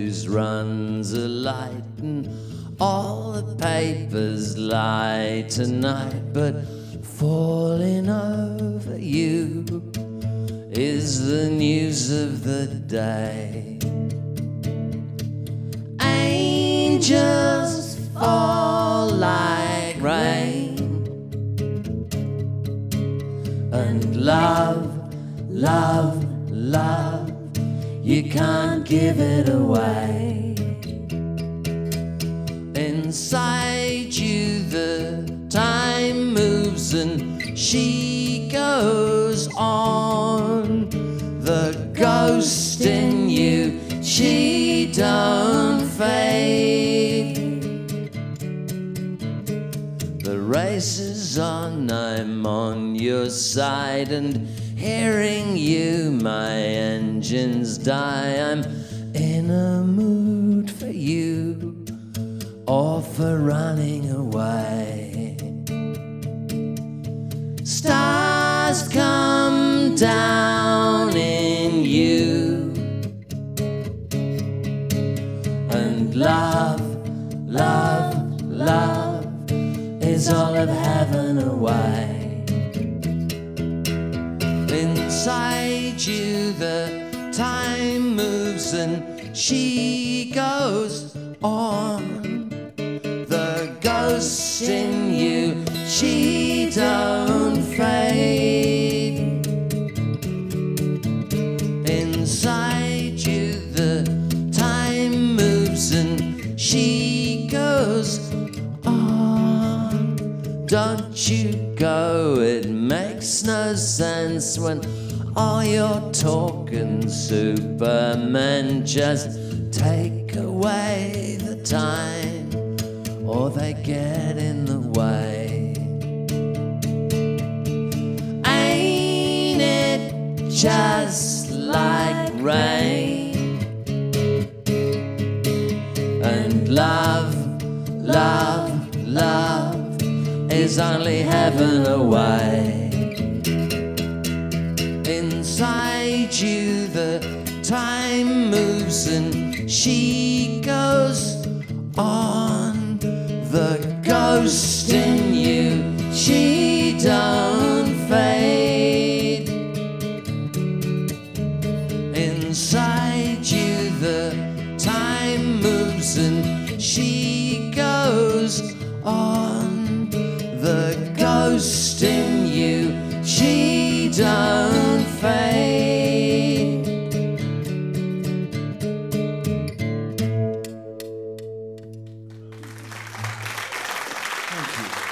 news runs a light and all the papers lie tonight, but falling over you is the news of the day. Angels fall like rain, and love, love, love, you can't give it away. Inside you the time moves and she goes on. The ghost in you, she don't fade. The race is on, I'm on your side, and hearing you my engines die. I'm in a mood for you or for running away. Stars come down in you, and love, love, love is all of heaven away. Inside you the time moves and she goes on. The ghost in you, she don't fade. Inside you the time moves and she goes on. Don't you go, it makes no sense when all your talking supermen just take away the time, or they get in the way. Ain't it just like rain? And love, love, love is only heaven away. Inside you the time moves and she goes on. The ghost in you, she don't fade. Inside you the time moves and she goes on. The ghost in you, she don't fade. Thank you.